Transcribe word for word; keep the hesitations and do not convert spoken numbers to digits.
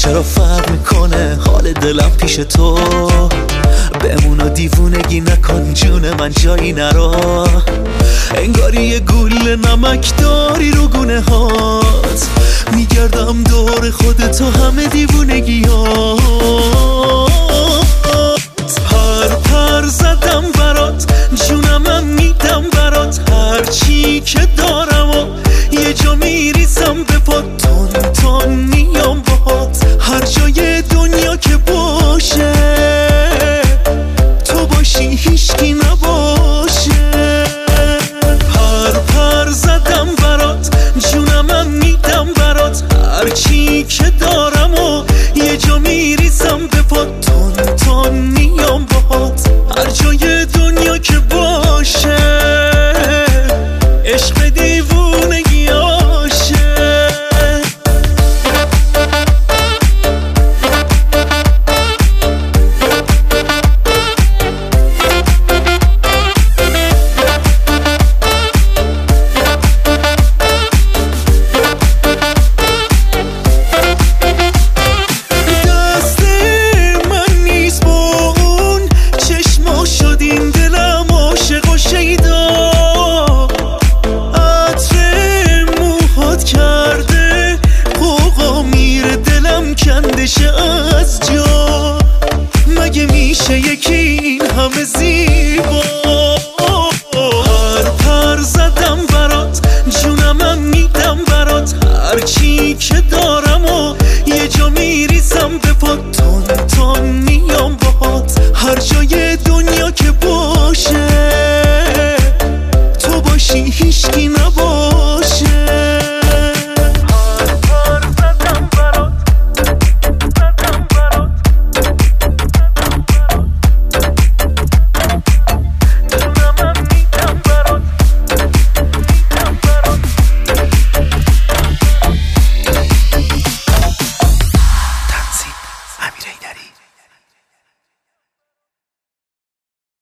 چرا فرق میکنه حال دلم پیش تو؟ بمون و دیوونگی نکن جون من جایی نرا. انگاری یه گول نمک داری رو گونه هات، میگردم دور خودتو همه دیوونگی ها. هر پر زدم برات جونمم میدم برات، هر چی که دارم و یه جا میریزم به پات. تون تون